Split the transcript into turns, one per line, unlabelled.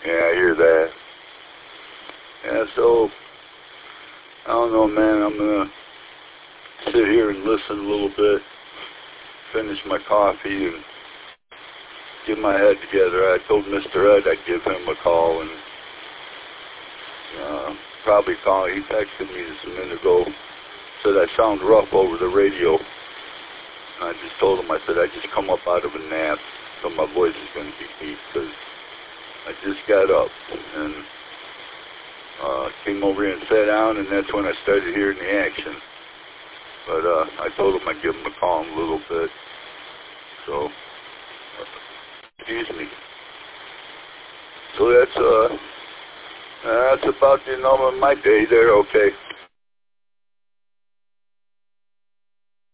Yeah, I hear that. Yeah, so, I don't know, man. I'm going to sit here and listen a little bit, finish my coffee, and get my head together. I told Mr. Ed I'd give him a call and probably call. He texted me just a minute ago, said I sound rough over the radio. And I just told him, I said, I just come up out of a nap, so my voice is going to be deep because I just got up and came over here and sat down, and that's when I started hearing the action. But I told him I'd give him a call in a little bit. So, excuse me. So that's about the end of my day there. Okay.